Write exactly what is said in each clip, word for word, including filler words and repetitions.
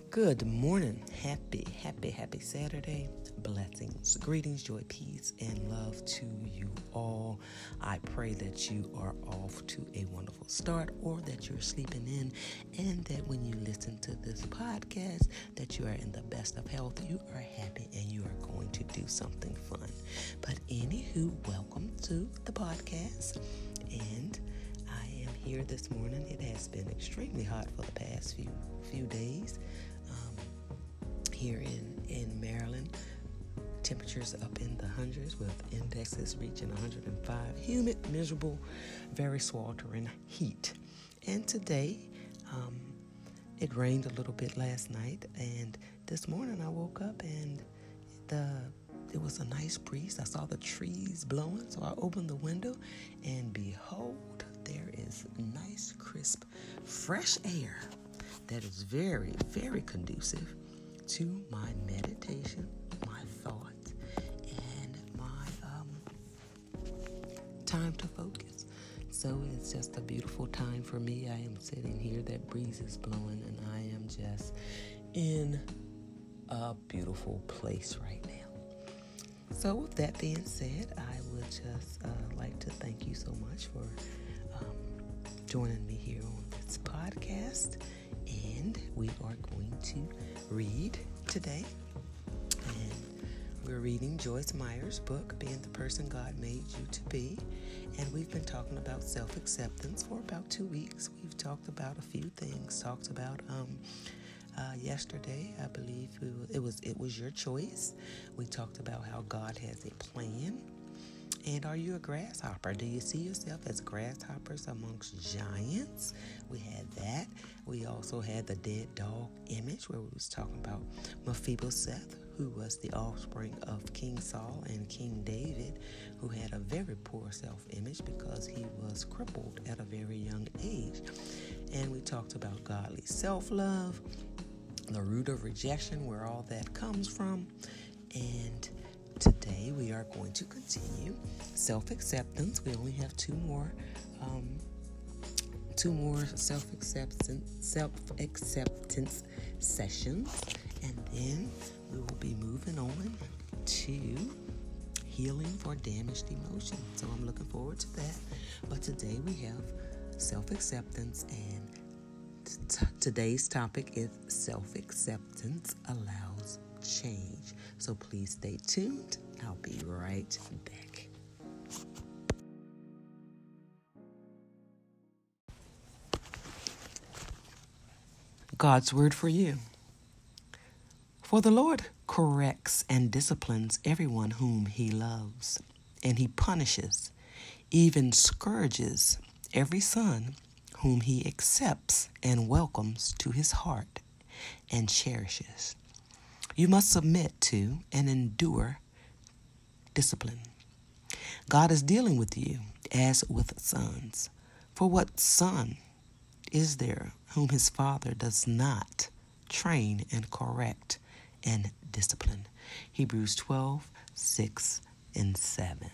Good morning. Happy, happy, happy Saturday. Blessings, greetings, joy, peace, and love to you all. I pray that you are off to a wonderful start or that you're sleeping in and that when you listen to this podcast that you are in the best of health, you are happy, and you are going to do something fun. But anywho, welcome to the podcast. And I am here this morning. It has been extremely hot for the past few few days. Here in, in Maryland, temperatures up in the hundreds with indexes reaching one hundred five. Humid, miserable, very sweltering heat. And today, um, it rained a little bit last night, and this morning I woke up and the it was a nice breeze. I saw the trees blowing, so I opened the window, and behold, there is nice, crisp, fresh air that is very, very conducive to my meditation, my thought, and my um, time to focus. So it's just a beautiful time for me. I am sitting here, that breeze is blowing, and I am just in a beautiful place right now. So with that being said, I would just uh, like to thank you so much for um, joining me here on this podcast. And we are going to read today. And we're reading Joyce Meyer's book, Being the Person God Made You to Be. And we've been talking about self-acceptance for about two weeks. We've talked about a few things. Talked about um, uh, yesterday, I believe we were, it was it was your choice. We talked about how God has a plan. And are you a grasshopper? Do you see yourself as grasshoppers amongst giants? We had that. We also had the dead dog image, where we was talking about Mephibosheth, who was the offspring of King Saul and King David, who had a very poor self-image because he was crippled at a very young age. And we talked about godly self-love, the root of rejection, where all that comes from. And today we are going to continue self-acceptance. We only have two more, um, two more self-acceptance, self-acceptance sessions, and then we will be moving on to healing for damaged emotions. So I'm looking forward to that. But today we have self-acceptance, and t- today's topic is self-acceptance allows change. So please stay tuned. I'll be right back. God's word for you. For the Lord corrects and disciplines everyone whom he loves, and he punishes, even scourges every son whom he accepts and welcomes to his heart and cherishes. You must submit to and endure discipline. God is dealing with you as with sons. For what son is there whom his father does not train and correct and discipline? Hebrews twelve, six and seven.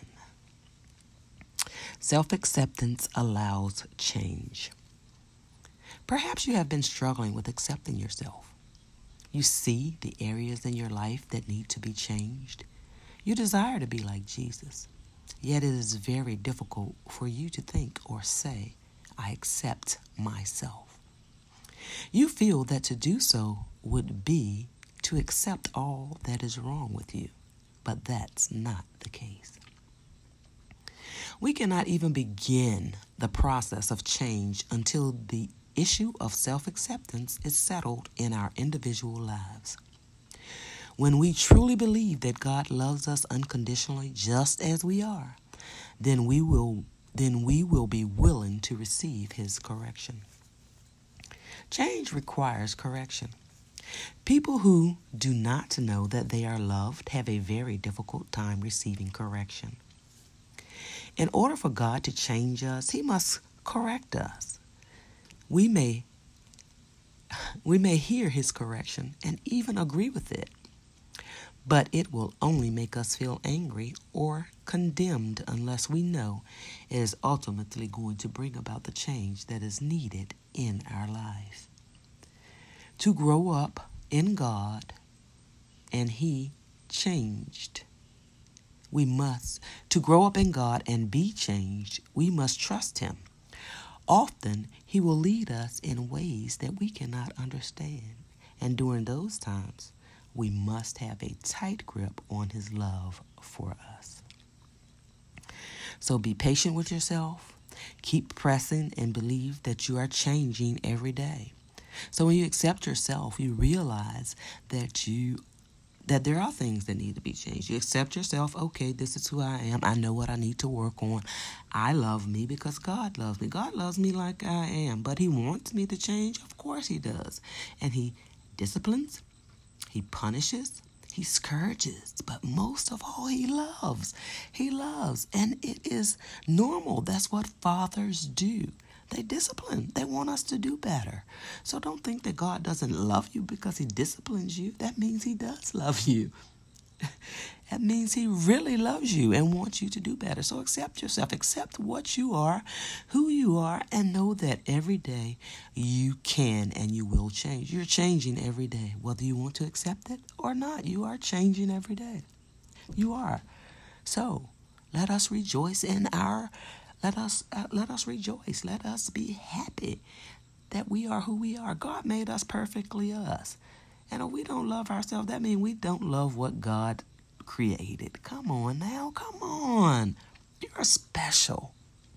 Self-acceptance allows change. Perhaps you have been struggling with accepting yourself. You see the areas in your life that need to be changed. You desire to be like Jesus, yet it is very difficult for you to think or say, I accept myself. You feel that to do so would be to accept all that is wrong with you, but that's not the case. We cannot even begin the process of change until the issue of self-acceptance is settled in our individual lives. When we truly believe that God loves us unconditionally just as we are, then we will then we will be willing to receive his correction. Change requires correction. People who do not know that they are loved have a very difficult time receiving correction. In order for God to change us, he must correct us. We may we may hear his correction and even agree with it, but it will only make us feel angry or condemned unless we know it is ultimately going to bring about the change that is needed in our lives. To grow up in God and He changed. We must, to grow up in God and be changed, we must trust Him. Often, He will lead us in ways that we cannot understand. And during those times, we must have a tight grip on His love for us. So be patient with yourself. Keep pressing and believe that you are changing every day. So when you accept yourself, you realize that you that there are things that need to be changed. You accept yourself. Okay, this is who I am. I know what I need to work on. I love me because God loves me. God loves me like I am, but He wants me to change. Of course He does. And He disciplines, He punishes, He scourges, but most of all, He loves. He loves, and it is normal. That's what fathers do. They discipline. They want us to do better. So don't think that God doesn't love you because He disciplines you. That means He does love you. That means He really loves you and wants you to do better. So accept yourself. Accept what you are, who you are, and know that every day you can and you will change. You're changing every day. Whether you want to accept it or not, you are changing every day. You are. So let us rejoice in our Let us uh, let us rejoice. Let us be happy that we are who we are. God made us perfectly us. And if we don't love ourselves, that means we don't love what God created. Come on now. Come on. You're special.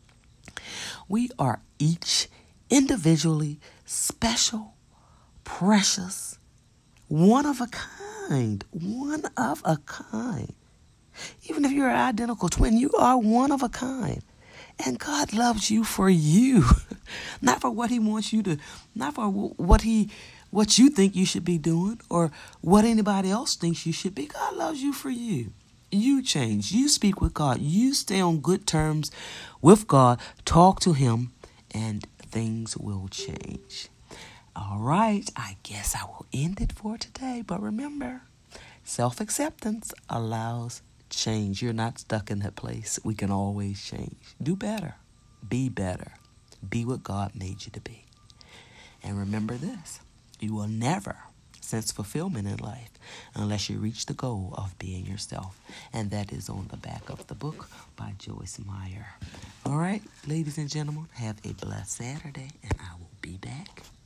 We are each individually special, precious, one of a kind. One of a kind. Even if you're an identical twin, you are one of a kind. And God loves you for you, not for what He wants you to, not for what He, what you think you should be doing or what anybody else thinks you should be. God loves you for you. You change. You speak with God. You stay on good terms with God. Talk to Him and things will change. All right. I guess I will end it for today. But remember, self-acceptance allows change. You're not stuck in that place. We can always change. Do better. Be better. Be what God made you to be. And remember this. You will never sense fulfillment in life unless you reach the goal of being yourself. And that is on the back of the book by Joyce Meyer. All right, ladies and gentlemen, have a blessed Saturday, and I will be back